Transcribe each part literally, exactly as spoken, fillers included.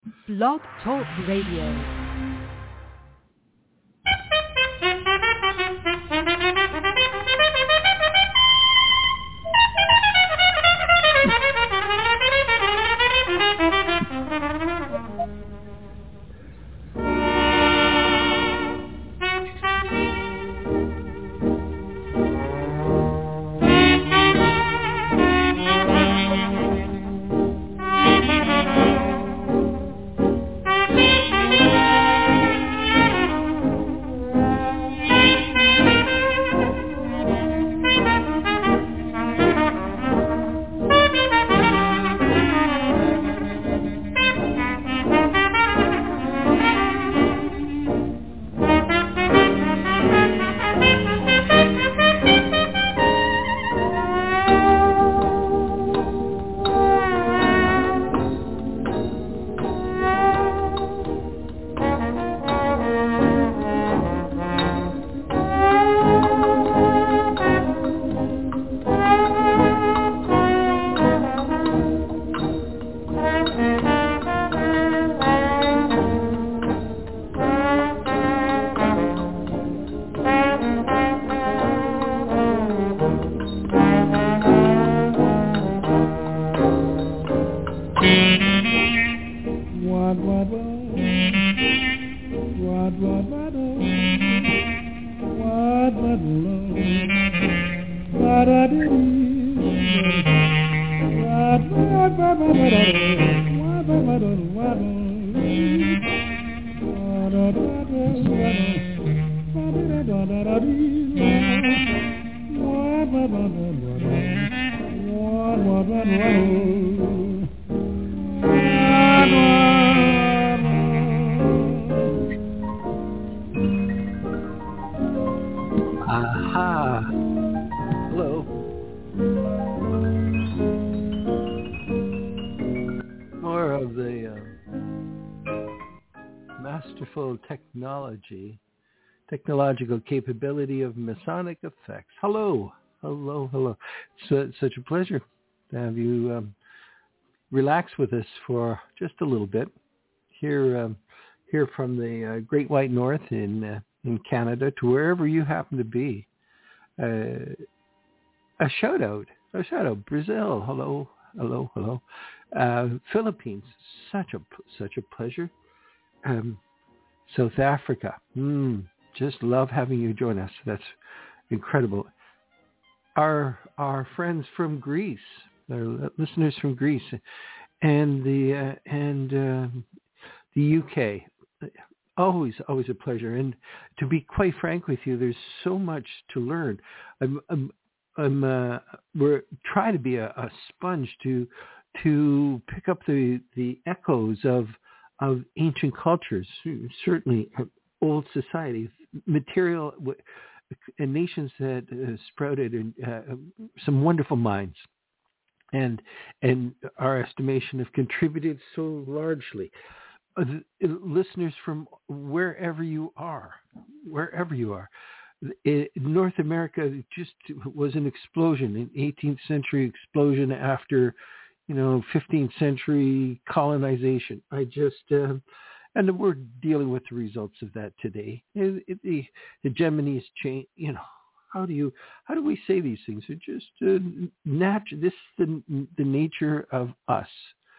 Blog Talk Radio. Aha. Hello. More of the uh, masterful technology, technological capability of Masonic Effects. Hello. Hello, hello. It's uh, such a pleasure to have you um, relax with us for just a little bit. Here, um, here from the uh, Great White North in uh, in Canada to wherever you happen to be. Uh, a shout out, a shout out. Brazil, hello, hello, hello. Uh, Philippines, such a such a pleasure. Um, South Africa, mm, just love having you join us. That's incredible. Our our friends from Greece, our listeners from Greece, and the uh, and uh, the U K. Always, always a pleasure. And to be quite frank with you, there's so much to learn. I'm, I'm, I'm uh, we're trying to be a, a sponge to to pick up the, the echoes of of ancient cultures, certainly old society, material and nations that uh, sprouted in uh, some wonderful minds, and and our estimation have contributed so largely. Uh, listeners from wherever you are, wherever you are. It, North America just was an explosion, an eighteenth century explosion after, you know, fifteenth century colonization. I just, uh, and we're dealing with the results of that today. It, it, the hegemony has changed, you know. How do you, how do we say these things? They're just uh, natural. This is the, the nature of us.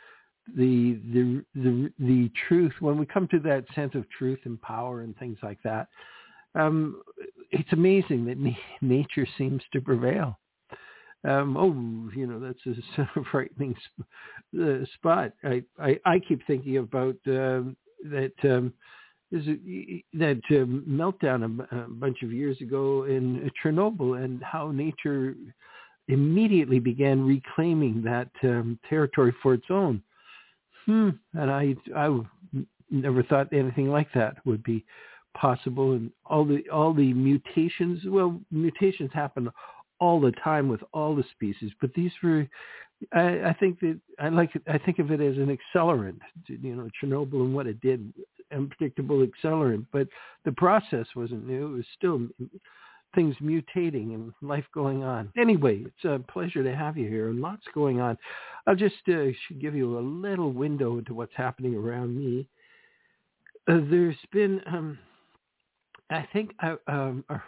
The, the the the truth, when we come to that sense of truth and power and things like that, um, it's amazing that na- nature seems to prevail. Um, oh, you know, that's a sort of frightening sp- uh, spot. I, I, I keep thinking about um, that um, is it, that um, meltdown a, a bunch of years ago in Chernobyl, and how nature immediately began reclaiming that um, territory for its own. Hmm. And I, I never thought anything like that would be possible. And all the, all the mutations, well, mutations happen all the time with all the species, but these were, I, I think that I like it, I think of it as an accelerant, you know, Chernobyl and what it did, unpredictable accelerant, but the process wasn't new. It was still things mutating and life going on. Anyway, it's a pleasure to have you here, and lots going on. I'll just uh, should give you a little window into what's happening around me. Uh, there's been, um, I think, I, um, uh,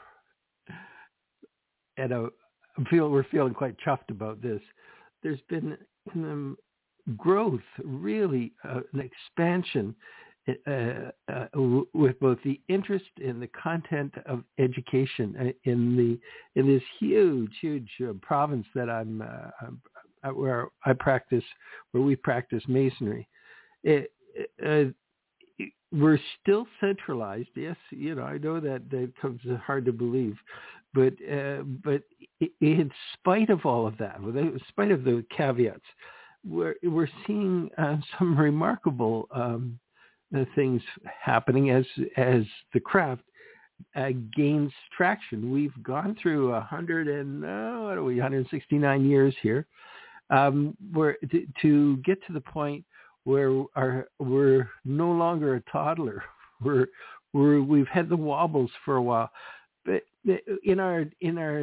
at a, I feel we're feeling quite chuffed about this. There's been um, growth, really, uh, an expansion uh, uh, w- with both the interest in the content of education in the in this huge, huge uh, province that I'm, uh, where I practice, where we practice masonry. It, uh, we're still centralized. Yes, you know, I know that that comes hard to believe, but uh, but in spite of all of that, in spite of the caveats, we're we're seeing uh, some remarkable um, uh, things happening as as the craft uh, gains traction. We've gone through a hundred and uh, what are we, one hundred sixty-nine years here, um, where to, to get to the point where our, we're no longer a toddler. We're, we're, we've had the wobbles for a while, but in our, in our,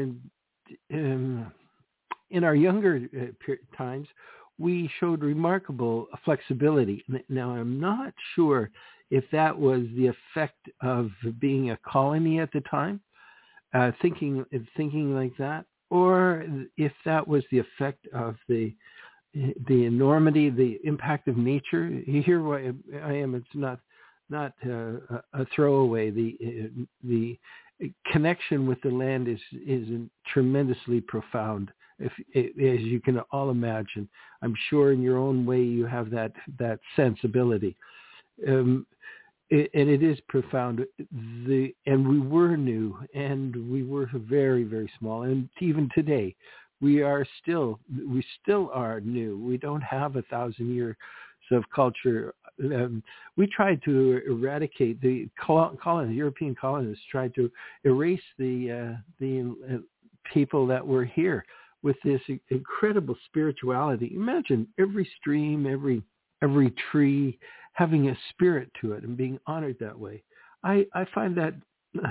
um, in our younger uh, times, we showed remarkable flexibility. Now, I'm not sure if that was the effect of being a colony at the time, uh, thinking, thinking like that, or if that was the effect of the, the enormity, the impact of nature. You hear why I am. It's not not uh, a throwaway. The uh, the connection with the land is is tremendously profound. If, as you can all imagine, I'm sure in your own way you have that that sensibility, um, it, and it is profound. The and we were new, and we were very very small, and even today. We are still, we still are new. We don't have a thousand years of culture. Um, we tried to eradicate the colonists, European colonists tried to erase the uh, the uh, people that were here with this incredible spirituality. Imagine every stream, every every tree having a spirit to it and being honored that way. I, I find that. Uh,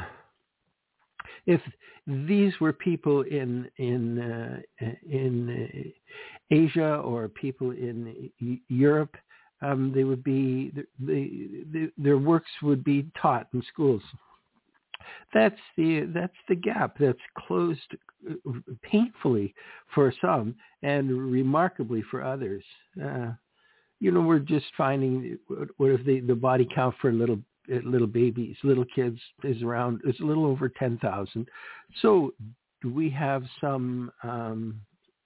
If these were people in in uh, in Asia or people in Europe, um, they would be they, they, their works would be taught in schools. That's the that's the gap that's closed painfully for some and remarkably for others. Uh, you know, we're just finding what if the, the body count for little. little babies, little kids is around, it's a little over ten thousand. So do we have some, um,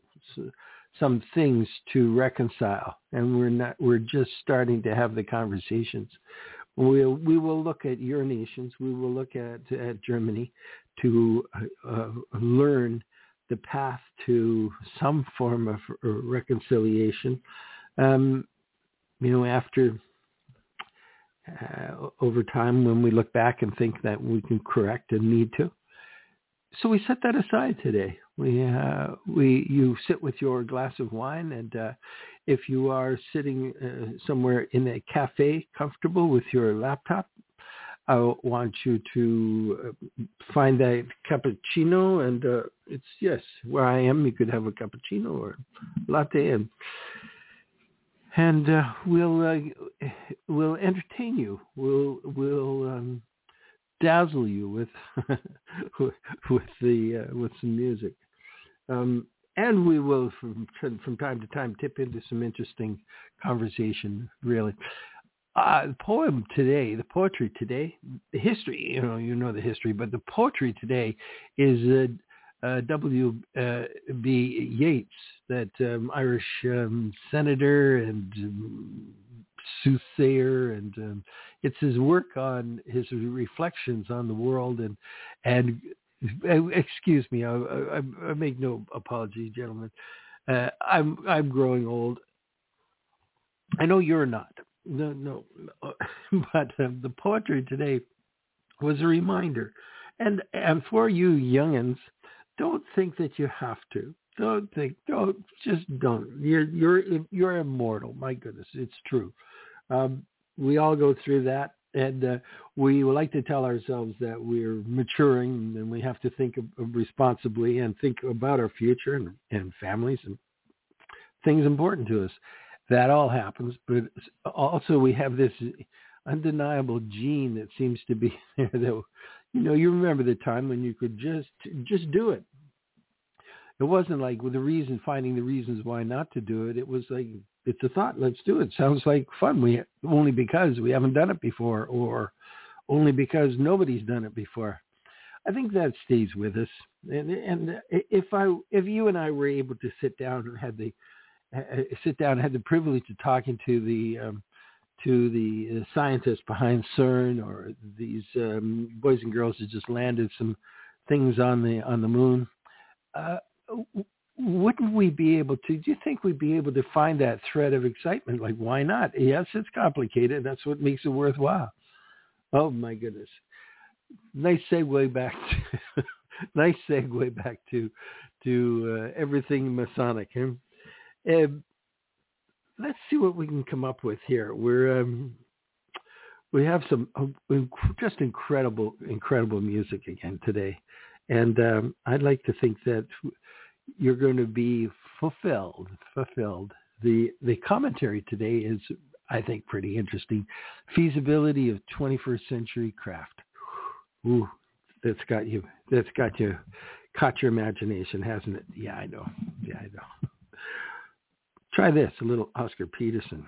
some things to reconcile, and we're not, we're just starting to have the conversations. We'll, we will look at your nations. We will look at, at Germany to uh, learn the path to some form of reconciliation. Um, you know, after Uh, over time when we look back and think that we can correct and need to. So we set that aside today. We, uh, we, you sit with your glass of wine, and uh, if you are sitting uh, somewhere in a cafe comfortable with your laptop, I want you to uh, find that cappuccino, and uh, it's, yes, where I am, you could have a cappuccino or latte, and And uh, we'll uh, we'll entertain you. We'll we'll um, dazzle you with with the uh, with some music, um, and we will from from time to time tip into some interesting conversation. Really, uh, the poem today, the poetry today, the history. You know, you know the history, but the poetry today is uh, uh, W. Uh, B. Yeats, that um, Irish um, senator and um, soothsayer, and um, it's his work on his reflections on the world. And and uh, excuse me, I, I, I make no apology, gentlemen. Uh, I'm I'm growing old. I know you're not. No, no, no. But um, the poetry today was a reminder, and and for you youngins. Don't think that you have to. Don't think. Don't just don't. You're you're you're immortal. My goodness, it's true. Um, we all go through that. And uh, we like to tell ourselves that we're maturing and we have to think of, of responsibly and think about our future and, and families and things important to us. That all happens, but also we have this undeniable gene that seems to be there. That, you know, you remember the time when you could just just do it. It wasn't like with the reason, finding the reasons why not to do it. It was like, it's a thought, let's do it. Sounds like fun. We only because we haven't done it before, or only because nobody's done it before. I think that stays with us. And and if I if you and I were able to sit down and had the uh, sit down and had the privilege of talking to the um, to the scientists behind CERN, or these um, boys and girls that just landed some things on the on the moon. Uh, Wouldn't we be able to, do you think we'd be able to find that thread of excitement? Like, why not? Yes, it's complicated. That's what makes it worthwhile. Oh, my goodness. Nice segue back to, nice segue back to, to uh, everything Masonic. Huh? Uh, let's see what we can come up with here. We're, um, we have some uh, just incredible, incredible music again today. And um, I'd like to think that you're going to be fulfilled, fulfilled. The the commentary today is, I think, pretty interesting. Feasibility of twenty-first century craft. Ooh, that's got you, that's got you, caught your imagination, hasn't it? Yeah, I know. Yeah, I know. Try this, a little Oscar Peterson.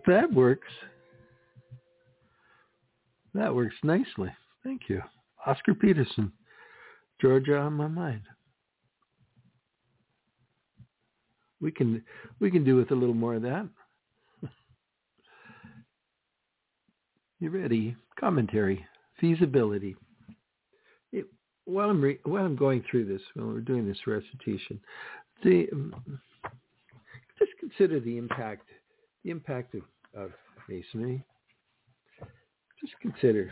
That works. That works nicely. Thank you. Oscar Peterson, Georgia on my mind. We can we can do with a little more of that. You ready? Commentary, feasibility. It, while I'm re, while I'm going through this, while we're doing this recitation, the um, just consider the impact, the impact of, of Masonry. Just consider.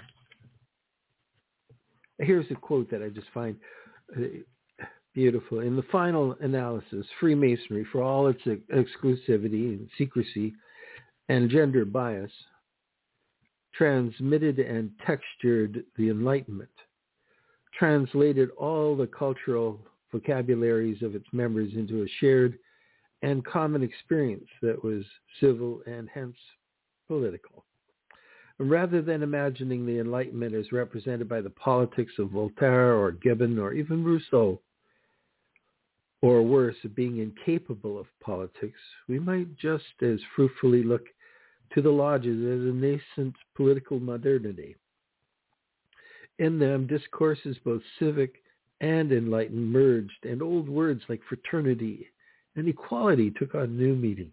Here's a quote that I just find uh, beautiful. In the final analysis, Freemasonry, for all its exclusivity and secrecy and gender bias, transmitted and textured the Enlightenment, translated all the cultural vocabularies of its members into a shared and common experience that was civil and hence political. And rather than imagining the Enlightenment as represented by the politics of Voltaire or Gibbon or even Rousseau, or worse, being incapable of politics, we might just as fruitfully look to the lodges as a nascent political modernity. In them, discourses both civic and enlightened merged, and old words like fraternity and equality took on new meanings,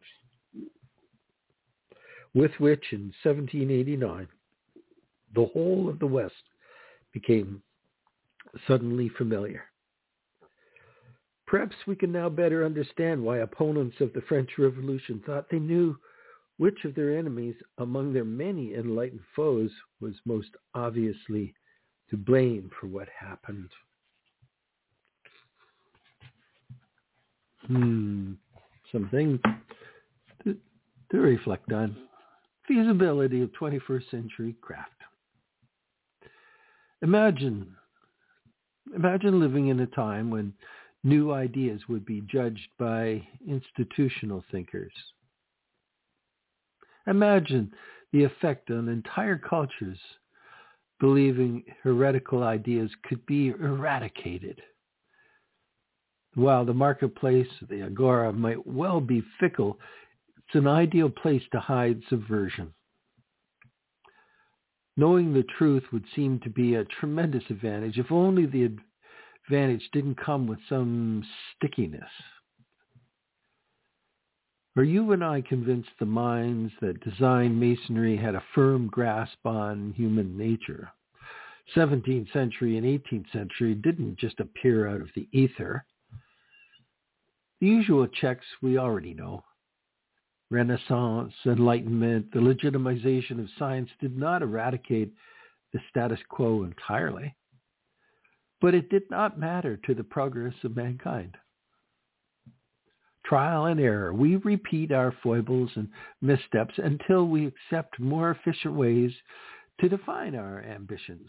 with which in seventeen eighty-nine, the whole of the West became suddenly familiar. Perhaps we can now better understand why opponents of the French Revolution thought they knew which of their enemies among their many enlightened foes was most obviously to blame for what happened. Hmm, something to, to reflect on. Feasibility of twenty-first century craft. Imagine, imagine living in a time when new ideas would be judged by institutional thinkers. Imagine the effect on entire cultures believing heretical ideas could be eradicated. While the marketplace, the agora, might well be fickle, it's an ideal place to hide subversion. Knowing the truth would seem to be a tremendous advantage, if only the advantage didn't come with some stickiness. Are you and I convinced the minds that designed Masonry had a firm grasp on human nature? seventeenth century and eighteenth century didn't just appear out of the ether. The usual checks we already know. Renaissance, Enlightenment, the legitimization of science did not eradicate the status quo entirely, but it did not matter to the progress of mankind. Trial and error. We repeat our foibles and missteps until we accept more efficient ways to define our ambitions.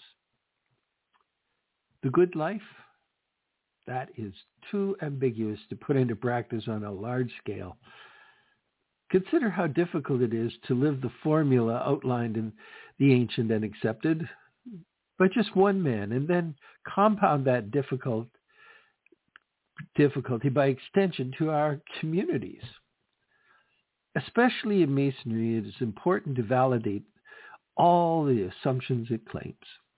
The good life, that is too ambiguous to put into practice on a large scale. Consider how difficult it is to live the formula outlined in the ancient and accepted by just one man, and then compound that difficult difficulty by extension to our communities. Especially in Masonry, it is important to validate all the assumptions it claims.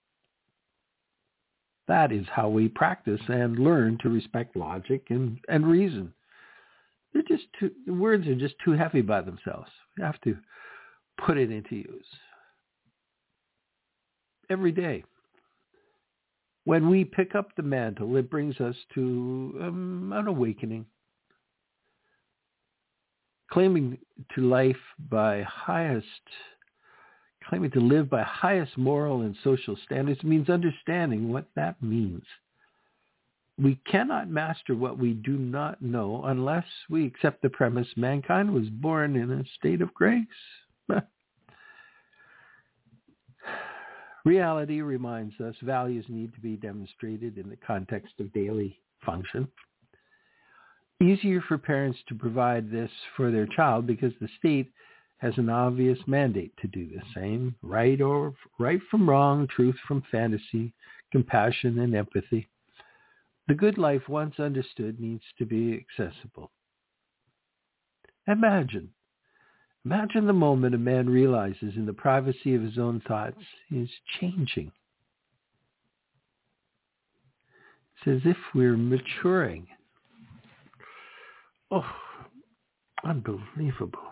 That is how we practice and learn to respect logic and, and reason. They're just too, the words are just too heavy by themselves. We have to put it into use every day. When we pick up the mantle, it brings us to um, an awakening. Claiming to life by highest, claiming to live by highest moral and social standards means understanding what that means. We cannot master what we do not know unless we accept the premise mankind was born in a state of grace. Reality reminds us values need to be demonstrated in the context of daily function. Easier for parents to provide this for their child because the state has an obvious mandate to do the same, right or right from wrong, truth from fantasy, compassion and empathy. The good life, once understood, needs to be accessible. Imagine, Imagine the moment a man realizes in the privacy of his own thoughts he is changing. It's as if we're maturing. Oh, unbelievable.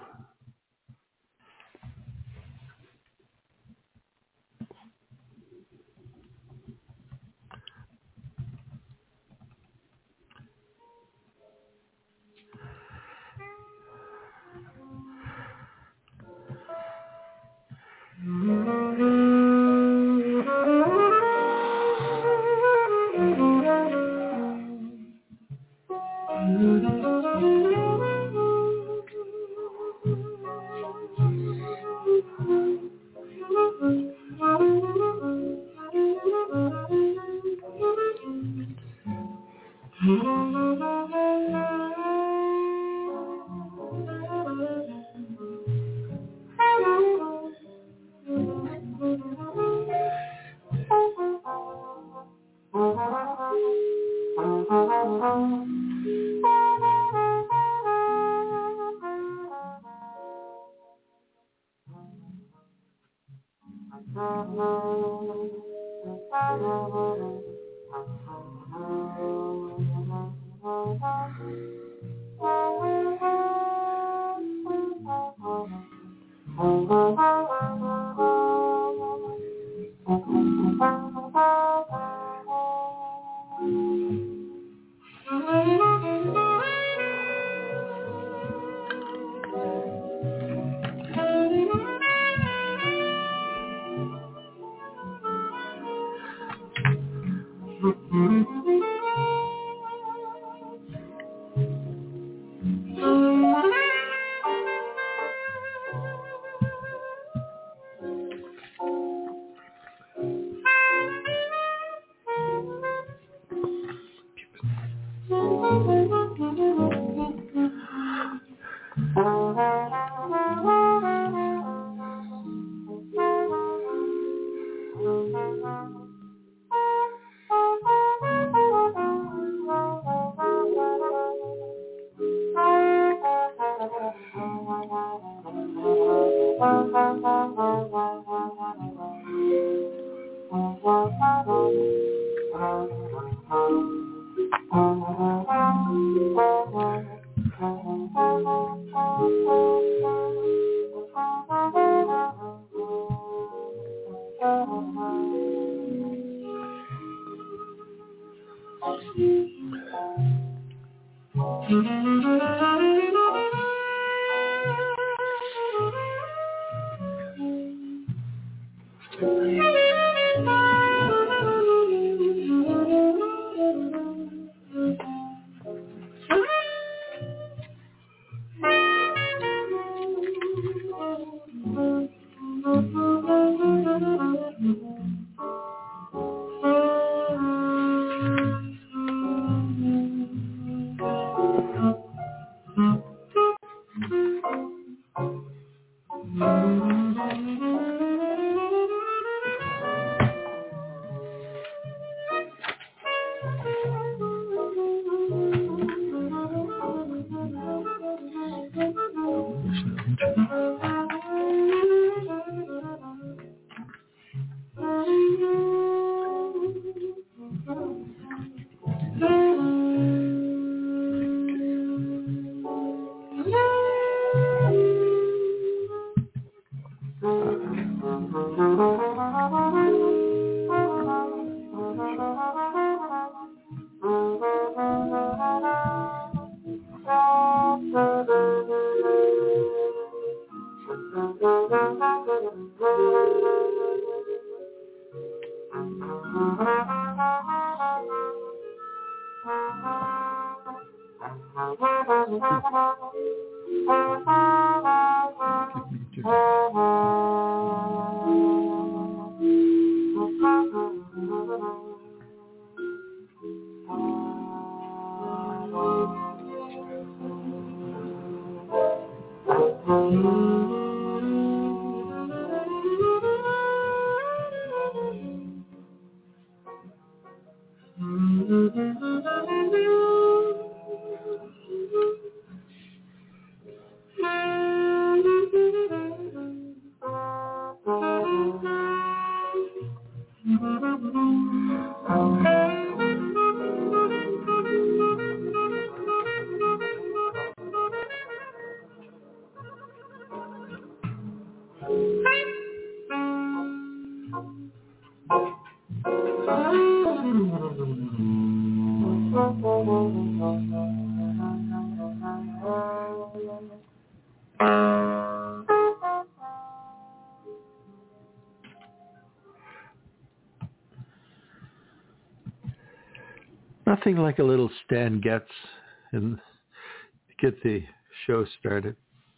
Nothing like a little Stan Getz and get the show started.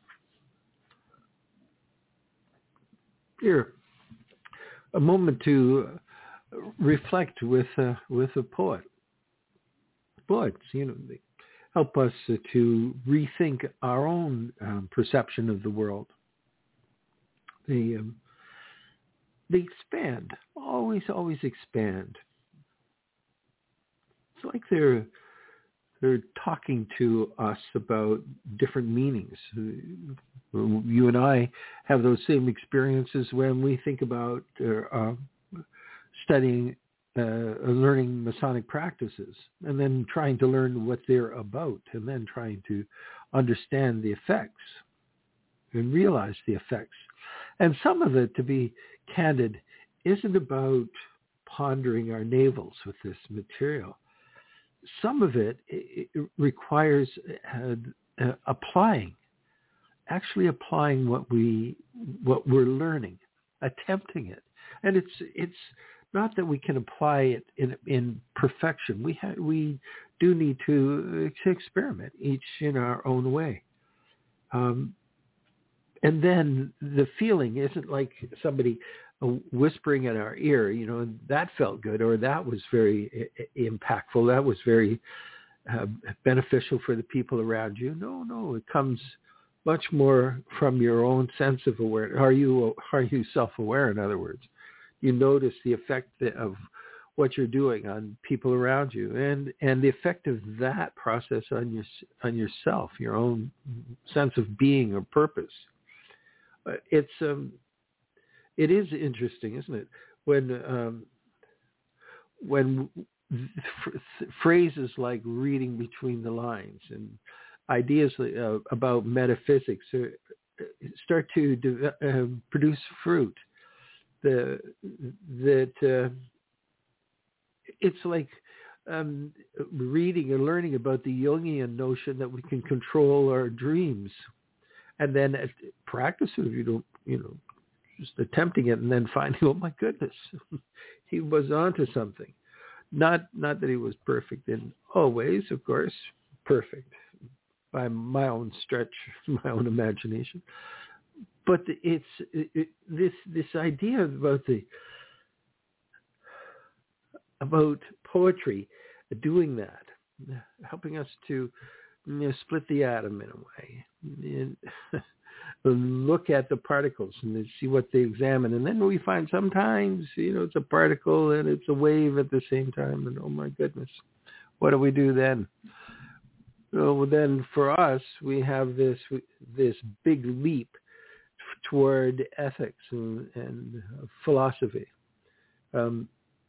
Here, a moment to reflect with uh, with a poet. Poets, you know, they help us to rethink our own um, perception of the world. They um, they expand, always, always expand. It's like they're they're talking to us about different meanings. You and I have those same experiences when we think about uh, studying, uh, learning Masonic practices, and then trying to learn what they're about, and then trying to understand the effects and realize the effects. And some of it, to be candid, isn't about pondering our navels with this material. Some of it, it requires uh, uh, applying, actually applying what we what we're learning, attempting it, and it's it's not that we can apply it in in perfection. We ha- we do need to, to experiment, each in our own way, um, and then the feeling isn't like somebody whispering in our ear, you know, that felt good, or that was very impactful, that was very uh, beneficial for the people around you. No, no, it comes much more from your own sense of awareness. Are you are you self-aware? In other words, you notice the effect of what you're doing on people around you, and and the effect of that process on your on yourself, your own sense of being or purpose. Uh, it's um. It is interesting, isn't it, when um, when f- phrases like reading between the lines and ideas uh, about metaphysics uh, start to de- uh, produce fruit. The that uh, it's like um, reading and learning about the Jungian notion that we can control our dreams, and then uh, practice it if you don't, you know. Just attempting it and then finding, oh my goodness, he was onto something. Not not that he was perfect in all ways, of course, perfect by my own stretch, my own imagination. But it's it, it, this this idea about the about poetry doing that, helping us to, you know, split the atom in a way. And, look at the particles and see what they examine. And then we find sometimes, you know, it's a particle and it's a wave at the same time. And oh my goodness, what do we do then? Well, then for us, we have this this big leap toward ethics and, and philosophy. Um,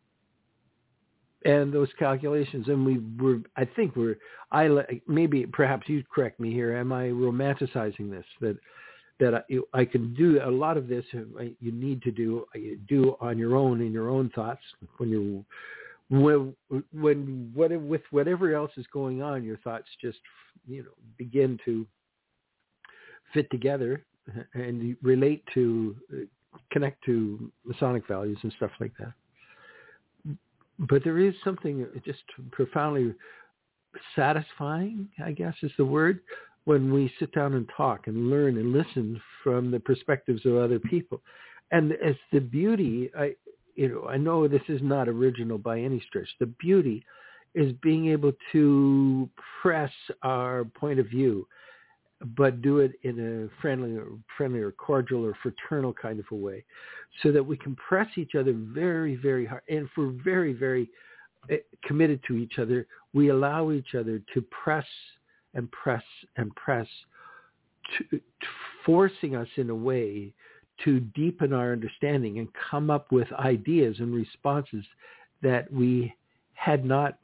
and those calculations, and we were, I think we're, I maybe, perhaps you correct me here, am I romanticizing this, that that I, I can do a lot of this you need to do you do on your own in your own thoughts when you when when what, with whatever else is going on, your thoughts just, you know, begin to fit together and relate to connect to Masonic values and stuff like that. But there is something just profoundly satisfying, I guess is the word, when we sit down and talk and learn and listen from the perspectives of other people. And as the beauty, I, you know, I know this is not original by any stretch. The beauty is being able to press our point of view, but do it in a friendly or friendly or cordial or fraternal kind of a way, so that we can press each other very, very hard. And if we're very, very committed to each other, we allow each other to press and press and press, to, to forcing us in a way to deepen our understanding and come up with ideas and responses that we had not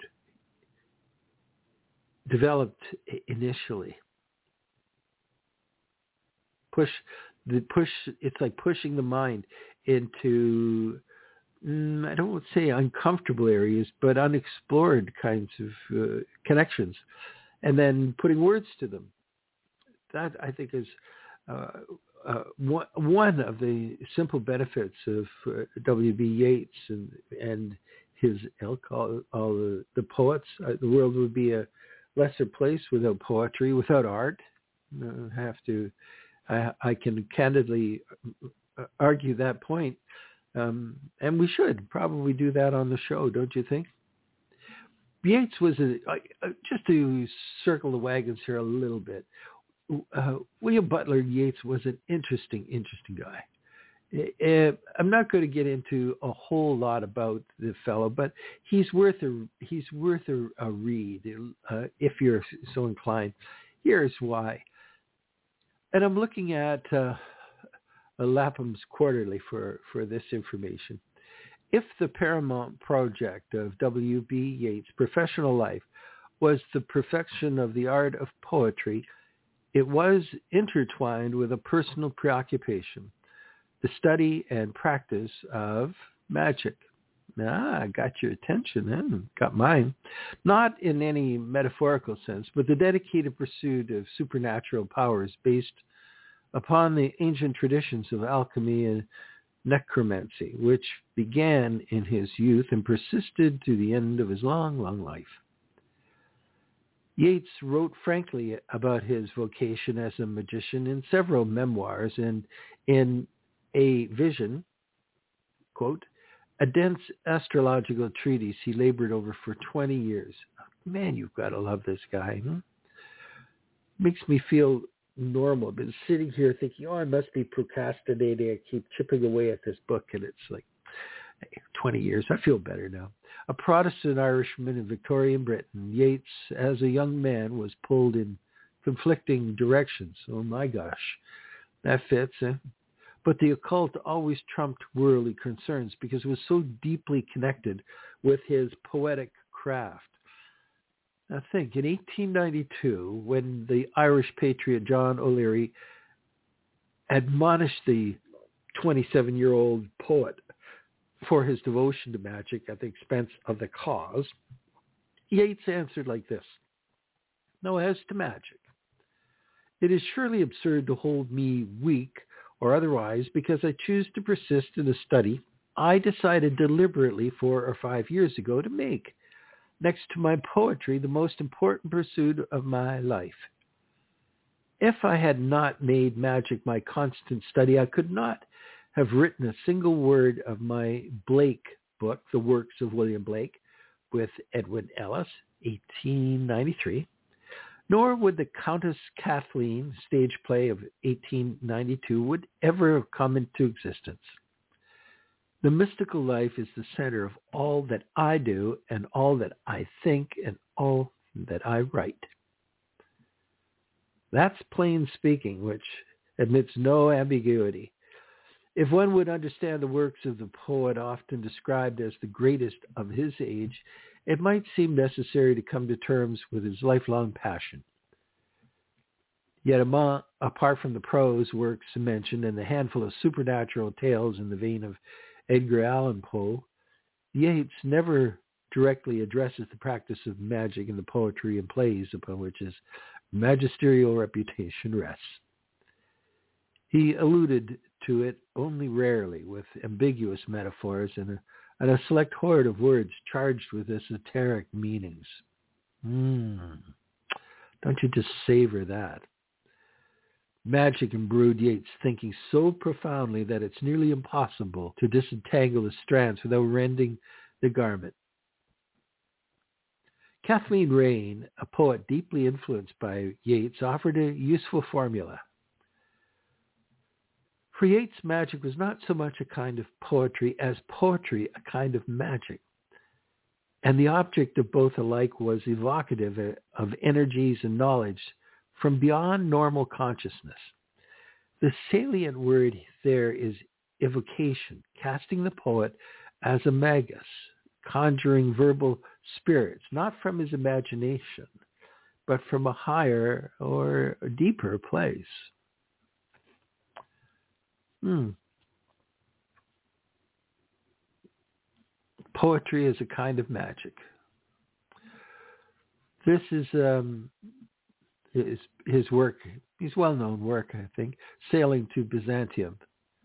developed initially. Push the push. It's like pushing the mind into, mm, I don't want to say uncomfortable areas, but unexplored kinds of uh, connections, and then putting words to them. That, I think, is uh, uh, one, one of the simple benefits of uh, W B. Yeats and and his ilk, all, all the, the poets. Uh, the world would be a lesser place without poetry, without art. Uh, have to. I, I can candidly argue that point, um, and we should probably do that on the show, don't you think? Yeats was a, uh, just to circle the wagons here a little bit. Uh, William Butler Yeats was an interesting, interesting guy. Uh, I'm not going to get into a whole lot about the fellow, but he's worth a he's worth a, a read uh, if you're so inclined. Here's why. And I'm looking at uh, Lapham's Quarterly for, for this information. If the paramount project of W B. Yeats' professional life was the perfection of the art of poetry, it was intertwined with a personal preoccupation, the study and practice of magic. Ah, I got your attention, eh? Got mine. Not in any metaphorical sense, but the dedicated pursuit of supernatural powers based upon the ancient traditions of alchemy and necromancy, which began in his youth and persisted to the end of his long, long life. Yeats wrote frankly about his vocation as a magician in several memoirs, and in A Vision, quote, a dense astrological treatise he labored over for twenty years. Man, you've got to love this guy. Hmm? Makes me feel normal. I've been sitting here thinking, oh, I must be procrastinating. I keep chipping away at this book, and it's like twenty years. I feel better now. A Protestant Irishman in Victorian Britain, Yeats, as a young man, was pulled in conflicting directions. Oh, my gosh. That fits, eh? But the occult always trumped worldly concerns because it was so deeply connected with his poetic craft. Now think, in eighteen ninety-two, when the Irish patriot John O'Leary admonished the twenty-seven-year-old poet for his devotion to magic at the expense of the cause, Yeats answered like this: "No, as to magic, it is surely absurd to hold me weak or otherwise because I choose to persist in a study I decided deliberately four or five years ago to make, next to my poetry, the most important pursuit of my life. If I had not made magic my constant study, I could not have written a single word of my Blake book, The Works of William Blake, with Edwin Ellis, eighteen ninety-three, nor would the Countess Kathleen stage play of eighteen ninety-two would ever have come into existence. The mystical life is the center of all that I do and all that I think and all that I write." That's plain speaking, which admits no ambiguity. If one would understand the works of the poet often described as the greatest of his age, it might seem necessary to come to terms with his lifelong passion. Yet among, apart from the prose works mentioned and the handful of supernatural tales in the vein of Edgar Allan Poe, Yeats never directly addresses the practice of magic in the poetry and plays upon which his magisterial reputation rests. He alluded to it only rarely with ambiguous metaphors and a, and a select horde of words charged with esoteric meanings. Mm. Don't you just savor that? Magic imbued Yeats' thinking so profoundly that it's nearly impossible to disentangle the strands without rending the garment. Kathleen Raine, a poet deeply influenced by Yeats, offered a useful formula. For Yeats, magic was not so much a kind of poetry as poetry a kind of magic. And the object of both alike was evocative of energies and knowledge from beyond normal consciousness. The salient word there is evocation, casting the poet as a magus, conjuring verbal spirits, not from his imagination, but from a higher or a deeper place. Hmm. Poetry is a kind of magic. This is um, his, his work, his well-known work, I think, Sailing to Byzantium.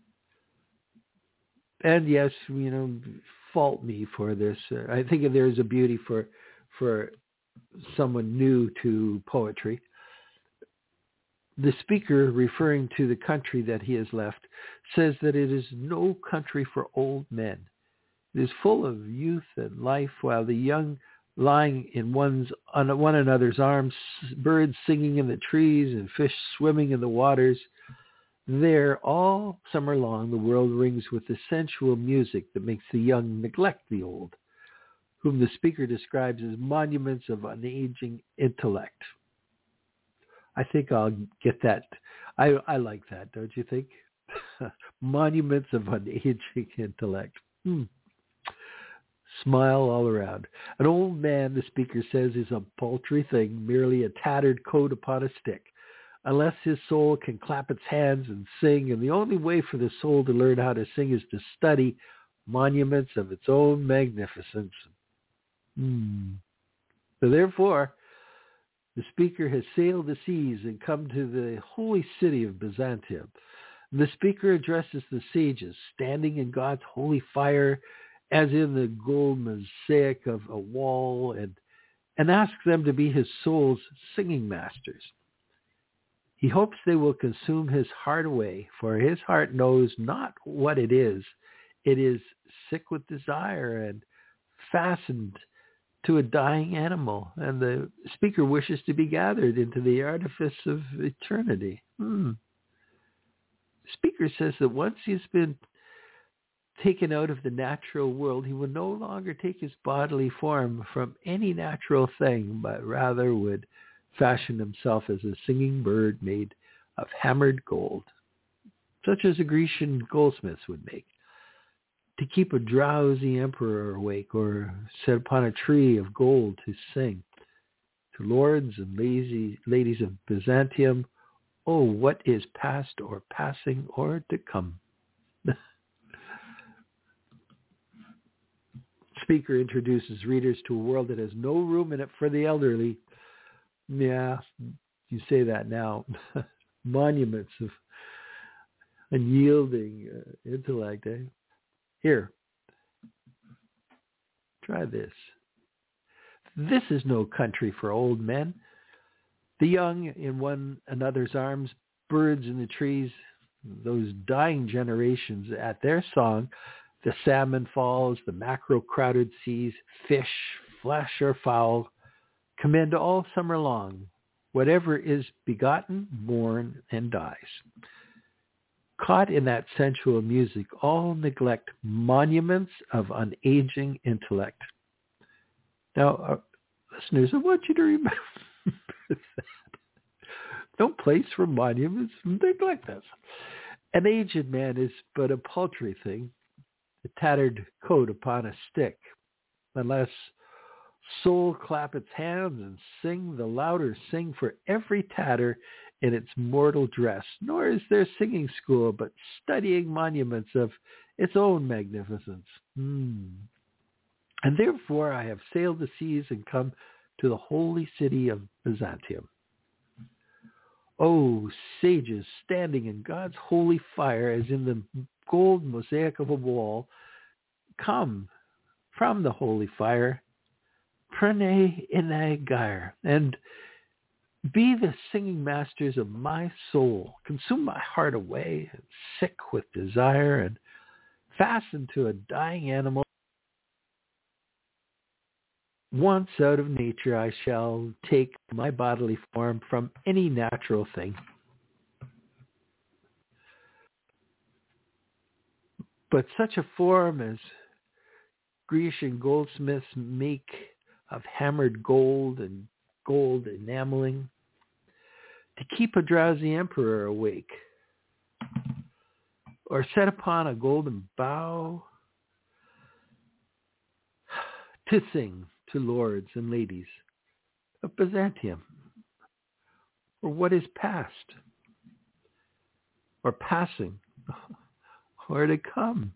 And yes, you know, fault me for this. Uh, I think there is a beauty for for someone new to poetry. The speaker, referring to the country that he has left, says that it is no country for old men. It is full of youth and life, while the young lying in one's on one another's arms, birds singing in the trees and fish swimming in the waters. There, all summer long, the world rings with the sensual music that makes the young neglect the old, whom the speaker describes as monuments of unaging intellect. I think I'll get that. I, I like that, don't you think? Monuments of unaging intellect. Hmm. Smile all around. An old man, the speaker says, is a paltry thing, merely a tattered coat upon a stick, unless his soul can clap its hands and sing, and the only way for the soul to learn how to sing is to study monuments of its own magnificence. Hmm. So therefore, the speaker has sailed the seas and come to the holy city of Byzantium. The speaker addresses the sages, standing in God's holy fire, as in the gold mosaic of a wall, and, and asks them to be his soul's singing masters. He hopes they will consume his heart away, for his heart knows not what it is. It is sick with desire and fastened to a dying animal, and the speaker wishes to be gathered into the artifice of eternity. Hmm. The speaker says that once he's been taken out of the natural world, he will no longer take his bodily form from any natural thing, but rather would fashion himself as a singing bird made of hammered gold, such as a Grecian goldsmiths would make, to keep a drowsy emperor awake, or set upon a tree of gold to sing. To lords and lazy ladies of Byzantium, oh, what is past or passing or to come? Speaker introduces readers to a world that has no room in it for the elderly. Yeah, you say that now. Monuments of unyielding uh, intellect, eh? Here, try this. This is no country for old men. The young in one another's arms, birds in the trees, those dying generations at their song, the salmon falls, the mackerel-crowded seas, fish, flesh or fowl, commend all summer long whatever is begotten, born, and dies. Caught in that sensual music, all neglect monuments of unaging intellect. Now, uh, listeners, I want you to remember that. No place for monuments, neglect us. An aged man is but a paltry thing, a tattered coat upon a stick, unless soul clap its hands and sing the louder sing for every tatter in its mortal dress, nor is there singing school, but studying monuments of its own magnificence. Hmm. And therefore I have sailed the seas and come to the holy city of Byzantium. O sages standing in God's holy fire as in the gold mosaic of a wall, come from the holy fire, prene inagire, and be the singing masters of my soul. Consume my heart away, sick with desire, and fastened to a dying animal. Once out of nature I shall take my bodily form from any natural thing. But such a form as Grecian goldsmiths make of hammered gold and gold enameling, to keep a drowsy emperor awake, or set upon a golden bough to sing to lords and ladies of Byzantium, or what is past, or passing, or to come.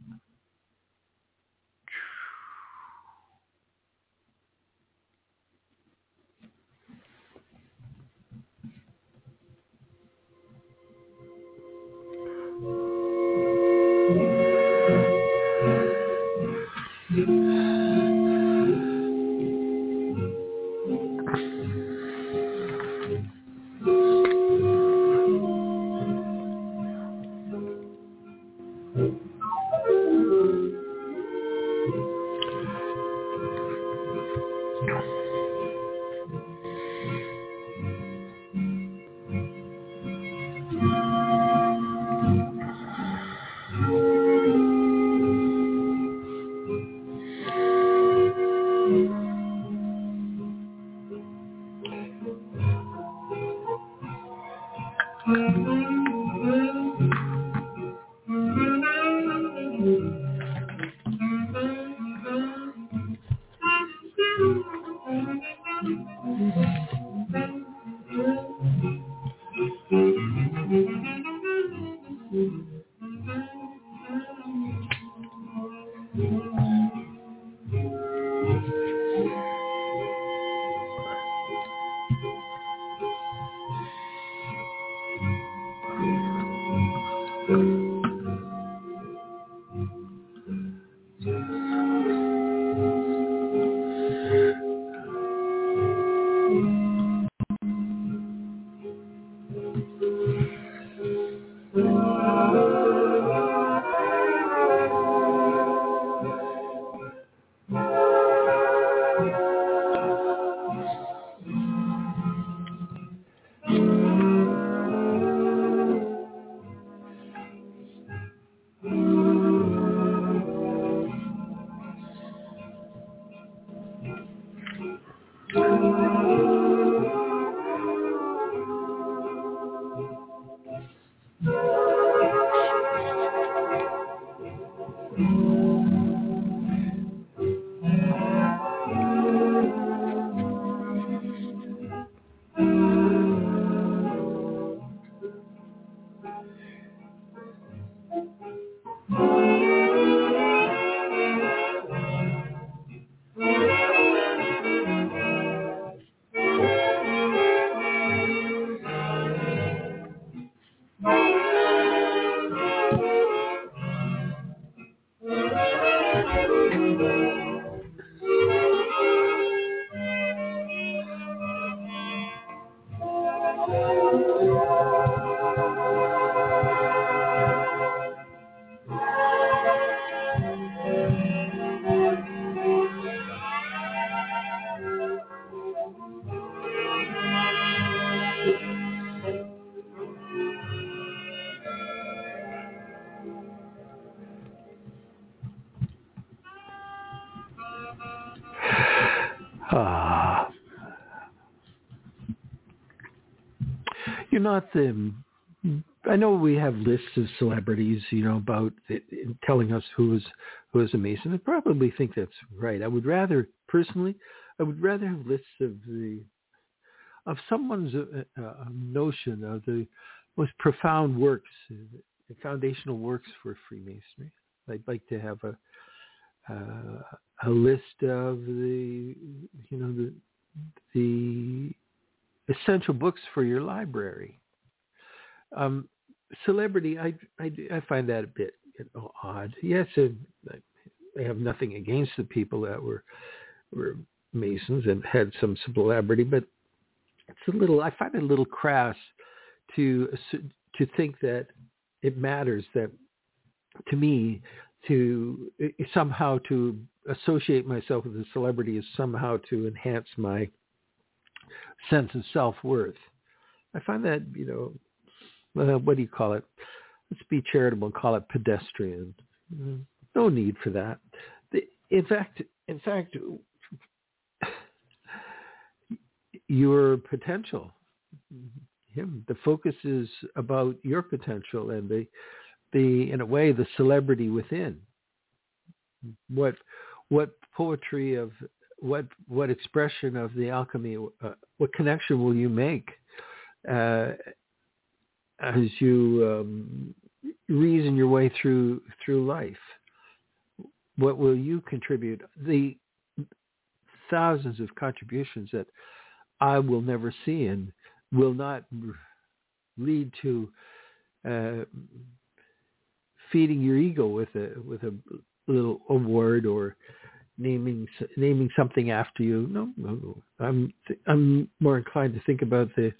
Ah, you're not the. I know we have lists of celebrities, you know, about it, telling us who is who is a Mason. I probably think that's right. I would rather, personally, I would rather have lists of the of someone's uh, uh, notion of the most profound works, uh, foundational works for Freemasonry. I'd like to have a uh, a list of the, you know, the the essential books for your library. Um, celebrity, I, I, I find that a bit, you know, odd. Yes, I, I have nothing against the people that were were Masons and had some celebrity, but it's a little. I find it a little crass to to think that it matters that to me to somehow to associate myself with a celebrity is somehow to enhance my sense of self-worth. I find that, you know, uh, what do you call it? Let's be charitable and call it pedestrian. No need for that. In fact, in fact, your potential, him, the focus is about your potential, and the the, in a way, the celebrity within. What, what poetry of, what, what expression of the alchemy, uh, what connection will you make uh, as you um, reason your way through through life? What will you contribute? The thousands of contributions that I will never see and will not lead to uh, feeding your ego with a with a little award or naming naming something after you. No, no, no. I'm I'm more inclined to think about the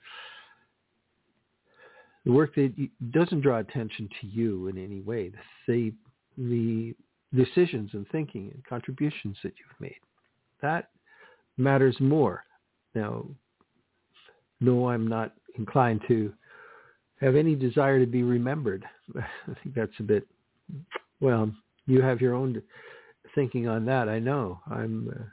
the work that doesn't draw attention to you in any way. The the decisions and thinking and contributions that you've made. That matters more. Now, no, I'm not inclined to have any desire to be remembered. I think that's a bit, well, you have your own thinking on that. I know. I'm uh,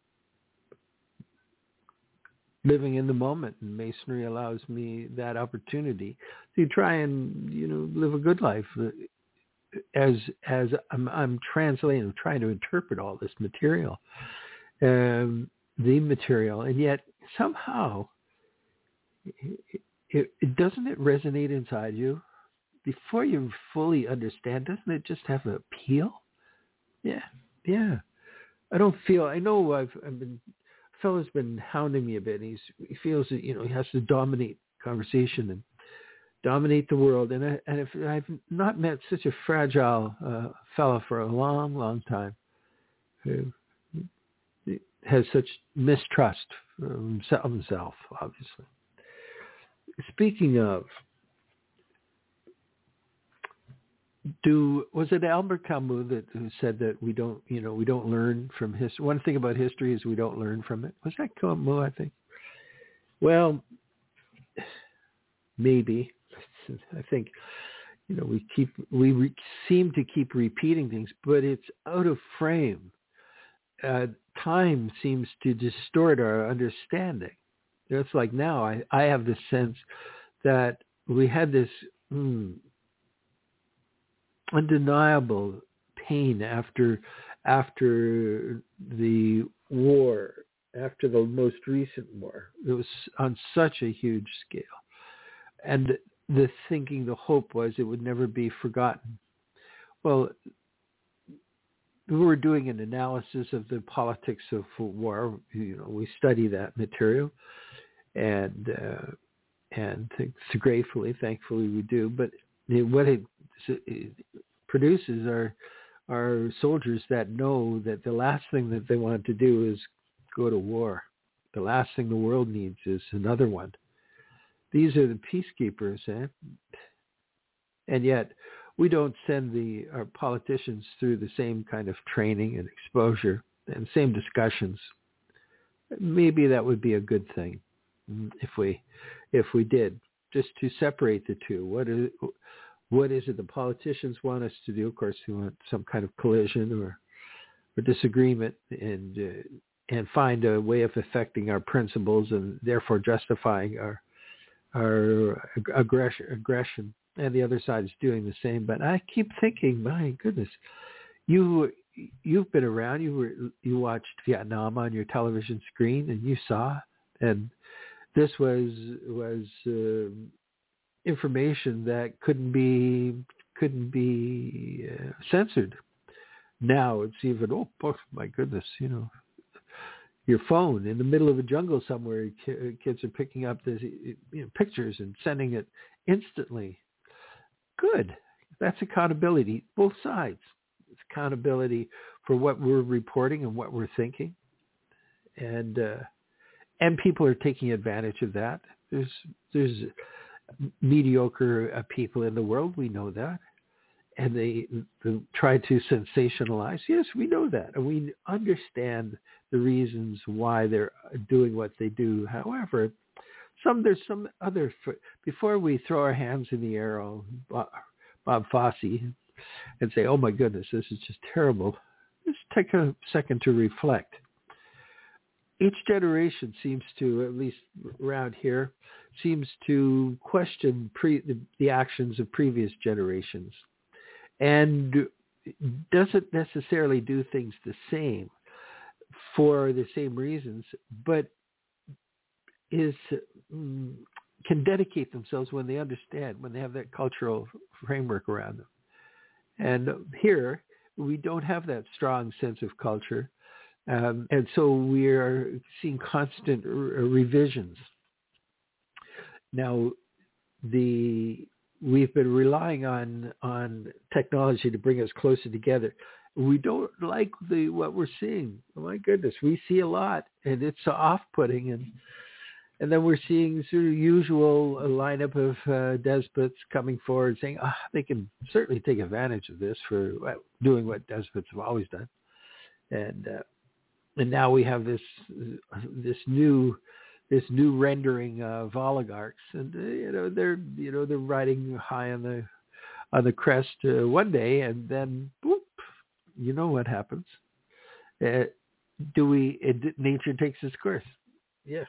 living in the moment, and Masonry allows me that opportunity to try and, you know, live a good life. As as I'm, I'm translating, I'm trying to interpret all this material, um, the material, and yet somehow, it, it, it doesn't it resonate inside you before you fully understand? Doesn't it just have an appeal? Yeah, yeah. I don't feel. I know I've, I've been. A fellow's been hounding me a bit. He's he feels that, you know, he has to dominate conversation and dominate the world. And I, and if I've not met such a fragile uh, fellow for a long, long time, who has such mistrust of himself, obviously. Speaking of, do was it Albert Camus that who said that we don't, you know, we don't learn from history? One thing about history is we don't learn from it. Was that Camus? I think. Well, maybe. I think, you know, we keep we re- seem to keep repeating things, but it's out of frame. Uh, time seems to distort our understanding. It's like now I, I have this sense that we had this hmm, undeniable pain after after the war, after the most recent war. It was on such a huge scale. And the thinking, the hope was it would never be forgotten. Well, we were doing an analysis of the politics of war. You know, we study that material, and uh, and so gratefully, thankfully, we do. But what it, it produces are are soldiers that know that the last thing that they want to do is go to war. The last thing the world needs is another one. These are the peacekeepers, eh? And yet we don't send the our politicians through the same kind of training and exposure and same discussions. Maybe that would be a good thing if we if we did, just to separate the two. What is what is it the politicians want us to do? Of course, they want some kind of collision or or disagreement, and uh, and find a way of affecting our principles and therefore justifying our our aggression, aggression, and the other side is doing the same. But I keep thinking, my goodness, you you've been around. You were you watched Vietnam on your television screen, and you saw, and this was was uh, information that couldn't be couldn't be uh, censored. Now it's even oh, oh my goodness, you know. Your phone in the middle of a jungle somewhere, kids are picking up this, you know, pictures and sending it instantly. Good. That's accountability, both sides. It's accountability for what we're reporting and what we're thinking. And uh, and people are taking advantage of that. There's there's mediocre uh, people in the world. We know that. And they, they try to sensationalize. Yes, we know that. And we understand the reasons why they're doing what they do. However, some there's some other, before we throw our hands in the air, oh, Bob Fosse, and say, oh my goodness, this is just terrible, just take a second to reflect. Each generation seems to, at least around here, seems to question pre, the, the actions of previous generations. and doesn't necessarily do things the same for the same reasons, but is mm, can dedicate themselves when they understand, when they have that cultural framework around them. And here, we don't have that strong sense of culture. Um, and so we are seeing constant r- revisions. Now, the we've been relying on on technology to bring us closer together. We don't like the what we're seeing. Oh my goodness, we see a lot, and it's so off-putting. And and then we're seeing sort of usual lineup of uh, despots coming forward saying, oh, they can certainly take advantage of this for well, doing what despots have always done. And uh, and now we have this this new this new rendering of oligarchs, and uh, you know they're you know they're riding high on the on the crest uh, one day, and then boop, you know what happens? Uh, do we? It, nature takes its course. Yeah.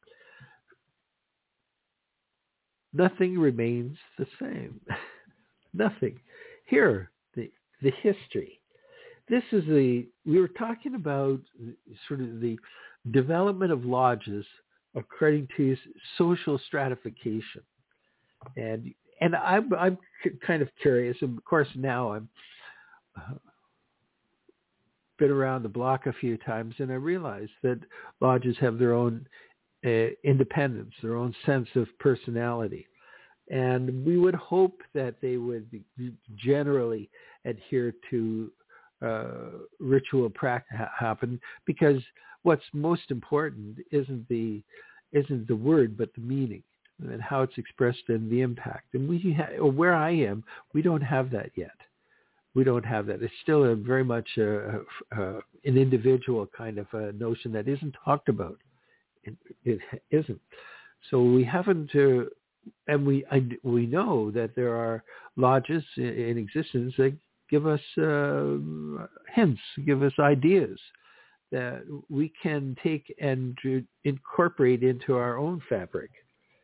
Nothing remains the same. Nothing. Here, the the history. This is the, we were talking about sort of the development of lodges according to social stratification. And and I'm, I'm kind of curious, and of course now I'm uh, been around the block a few times, and I realize that lodges have their own uh, independence, their own sense of personality. And we would hope that they would generally adhere to uh, ritual practice happen, because what's most important isn't the isn't the word, but the meaning and how it's expressed and the impact. And we, ha- or where I am, we don't have that yet. We don't have that. It's still a very much a, a, an individual kind of a notion that isn't talked about. It, it isn't. So we haven't. Uh, And we I, we know that there are lodges in, in existence that give us uh, hints, give us ideas that we can take and incorporate into our own fabric.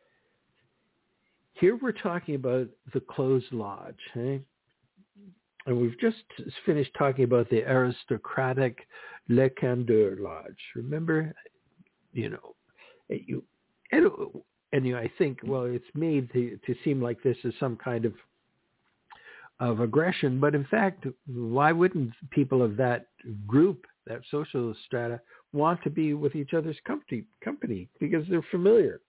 Here we're talking about the closed lodge, eh? And we've just finished talking about the aristocratic Le Candeur Lodge. Remember, you know, you. And, And you know, I think, well, it's made to, to seem like this is some kind of of aggression, but in fact, why wouldn't people of that group, that social strata, want to be with each other's company? Company because they're familiar.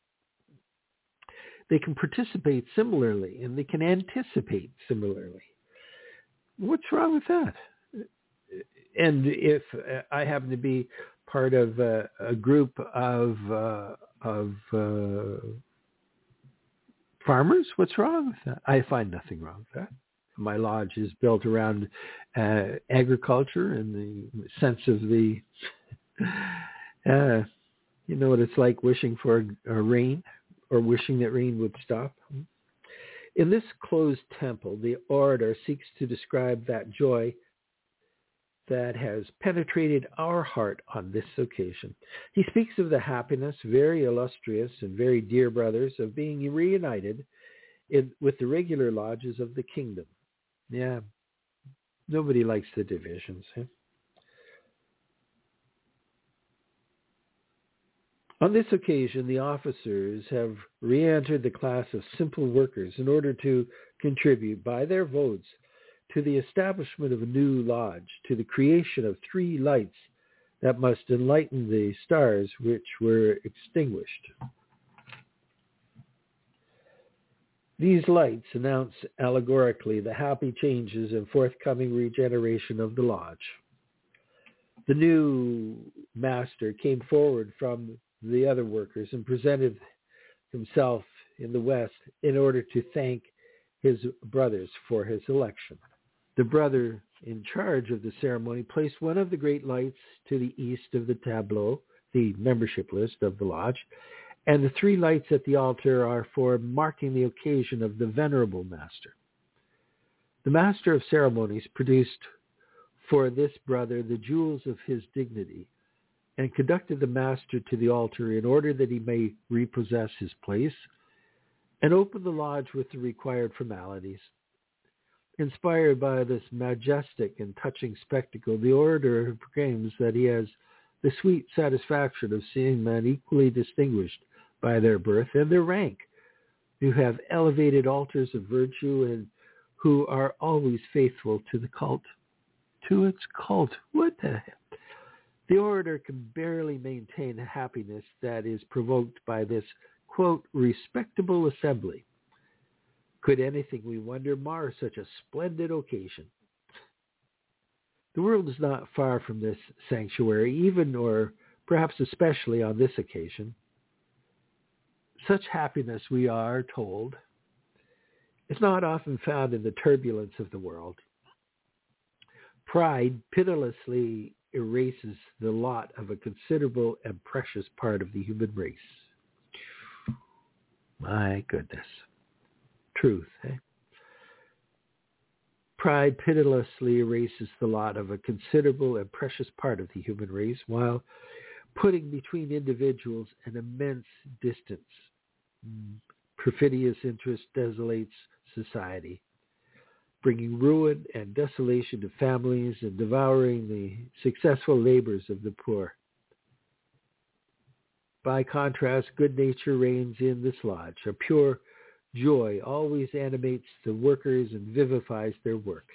They can participate similarly, and they can anticipate similarly. What's wrong with that? And if I happen to be part of a, a group of uh, of uh, farmers, what's wrong with that? I find nothing wrong with that. My lodge is built around uh, agriculture and the sense of the, uh, you know what it's like wishing for a, a rain or wishing that rain would stop. In this closed temple, the orator seeks to describe that joy that has penetrated our heart on this occasion. He speaks of the happiness, very illustrious and very dear brothers, of being reunited in, with the regular lodges of the kingdom. Yeah, nobody likes the divisions. Eh? On this occasion, the officers have re-entered the class of simple workers in order to contribute by their votes to the establishment of a new lodge, to the creation of three lights that must enlighten the stars which were extinguished. These lights announce allegorically the happy changes and forthcoming regeneration of the lodge. The new master came forward from the other workers and presented himself in the west in order to thank his brothers for his election. The brother in charge of the ceremony placed one of the great lights to the east of the tableau, the membership list of the lodge, and the three lights at the altar are for marking the occasion of the venerable master. The master of ceremonies produced for this brother the jewels of his dignity and conducted the master to the altar in order that he may repossess his place and open the lodge with the required formalities. Inspired by this majestic and touching spectacle, the orator proclaims that he has the sweet satisfaction of seeing men equally distinguished by their birth and their rank, who have elevated altars of virtue and who are always faithful to the cult, to its cult. What the heck? The orator can barely maintain the happiness that is provoked by this, quote, respectable assembly. Could anything, we wonder, mar such a splendid occasion? The world is not far from this sanctuary, even or perhaps especially on this occasion. Such happiness, we are told, is not often found in the turbulence of the world. Pride pitilessly erases the lot of a considerable and precious part of the human race. My goodness. Truth, eh? Pride pitilessly erases the lot of a considerable and precious part of the human race, while putting between individuals an immense distance. Perfidious interest desolates society, bringing ruin and desolation to families and devouring the successful labors of the poor. By contrast, good nature reigns in this lodge. A pure joy always animates the workers and vivifies their work.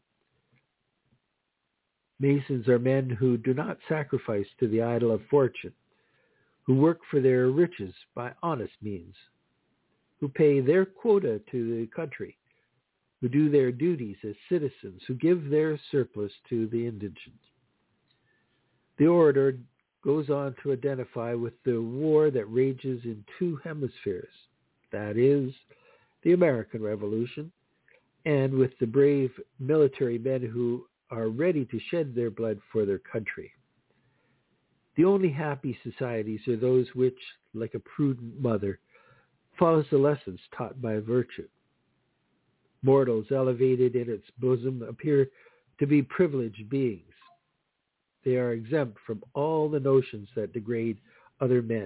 Masons are men who do not sacrifice to the idol of fortune, who work for their riches by honest means, who pay their quota to the country, who do their duties as citizens, who give their surplus to the indigent. The orator goes on to identify with the war that rages in two hemispheres, that is, the American Revolution, and with the brave military men who are ready to shed their blood for their country. The only happy societies are those which, like a prudent mother, follows the lessons taught by virtue. Mortals elevated in its bosom appear to be privileged beings. They are exempt from all the notions that degrade other men.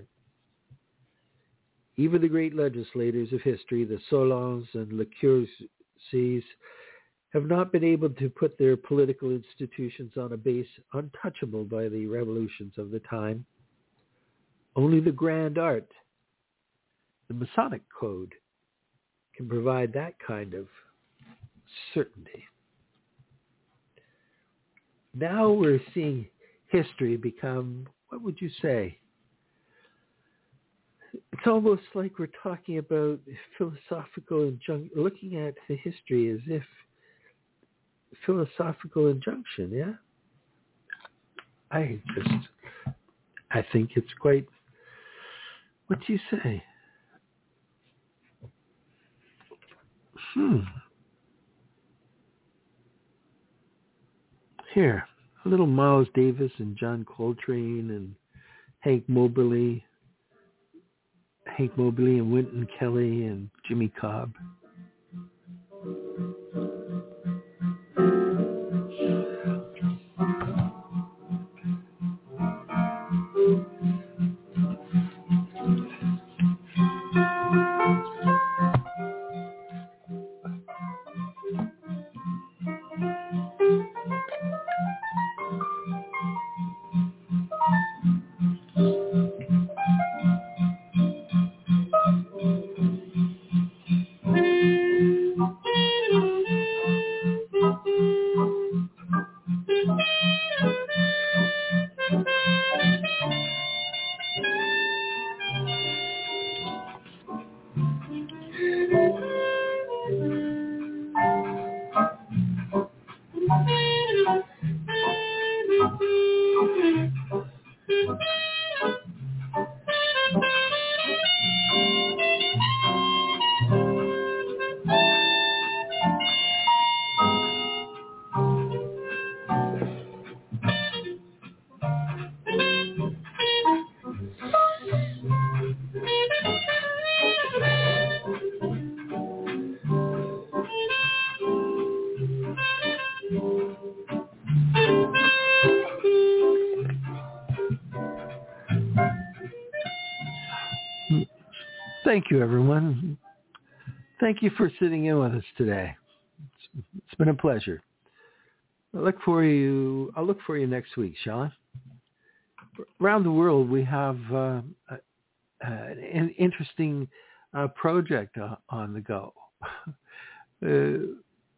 Even the great legislators of history, the Solons and Le Coursiers, have not been able to put their political institutions on a base untouchable by the revolutions of the time. Only the grand art, the Masonic code, can provide that kind of certainty. Now we're seeing history become, what would you say? It's almost like we're talking about philosophical injunction, looking at the history as if philosophical injunction, yeah? I just, I think it's quite, what do you say? Hmm. Here, a little Miles Davis and John Coltrane and Hank Mobley, Hank Mobley and Wynton Kelly and Jimmy Cobb. Thank you, everyone. Thank you for sitting in with us today. It's, it's been a pleasure. I'll look for you. I'll look for you next week, shall I? Around the world, we have uh, uh, an interesting uh, project uh, on the go, uh,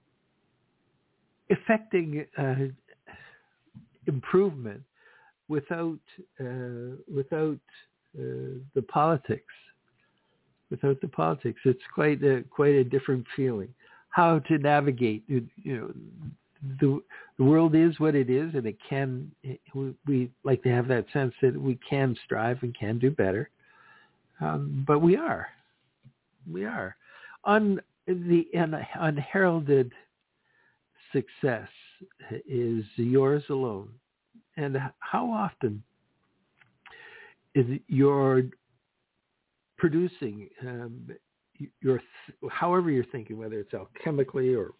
effecting uh, improvement without uh, without uh, the politics. Without the politics, it's quite a quite a different feeling. How to navigate, you know, the the world is what it is, and it can. We, we like to have that sense that we can strive and can do better, um, but we are, we are on the un, unheralded success is yours alone, and how often is your producing um, your however you're thinking, whether it's alchemically or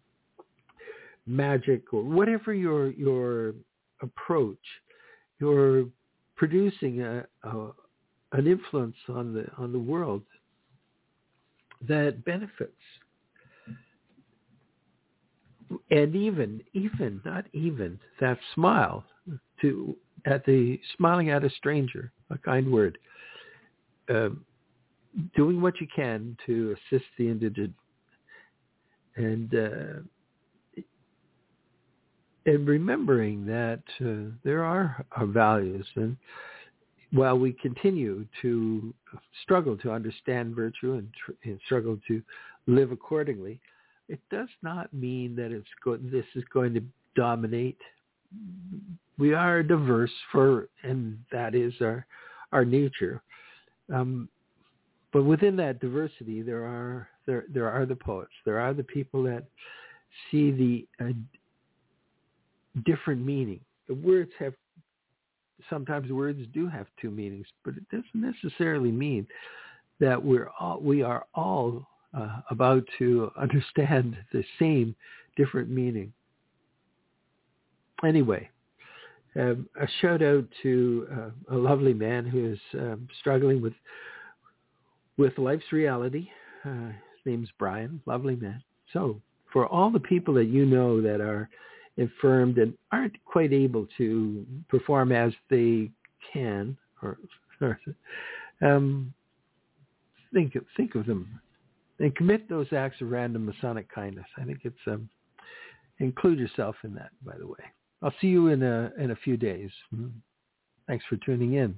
magic or whatever your your approach, you're producing a, a an influence on the on the world that benefits, and even even not even that smile to at the smiling at a stranger, a kind word. Um, doing what you can to assist the indigent, and uh, and remembering that uh, there are our values, and while we continue to struggle to understand virtue and, tr- and struggle to live accordingly, it does not mean that it's go- this is going to dominate. We are diverse, for, and that is our our nature. Um, But within that diversity, there are there there are the poets. There are the people that see the uh, different meaning. The words have sometimes words do have two meanings, but it doesn't necessarily mean that we're all we are all uh, about to understand the same different meaning. Anyway, um, a shout out to uh, a lovely man who is um, struggling with. with life's reality. Uh, his name's Brian, lovely man. So for all the people that you know that are infirmed and aren't quite able to perform as they can, or, or um, think of, think of them and commit those acts of random Masonic kindness. I think it's um, include yourself in that. By the way, I'll see you in a in a few days. Thanks for tuning in.